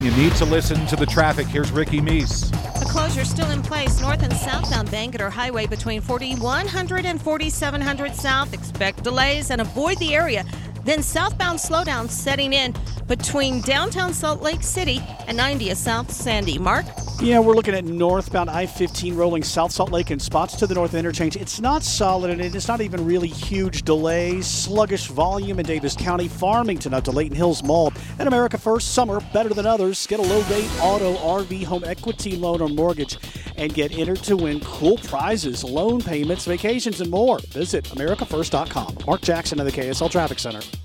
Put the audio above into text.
You need to listen to the traffic. Here's Ricky Meese. The closure still in place north and southbound Bangerter Highway between 4100 and 4700 south. Expect delays and avoid the area. Then southbound slowdown setting in between downtown Salt Lake City and 90th South Sandy. Mark? Yeah, we're looking at northbound I-15 rolling South Salt Lake in spots to the north interchange. It's not solid, and it's not even really huge delays. Sluggish volume in Davis County, Farmington up to Layton Hills Mall. And America First, summer better than others. Get a low-rate auto, RV, home equity loan or mortgage and get entered to win cool prizes, loan payments, vacations, and more. Visit AmericaFirst.com. Mark Jackson of the KSL Traffic Center.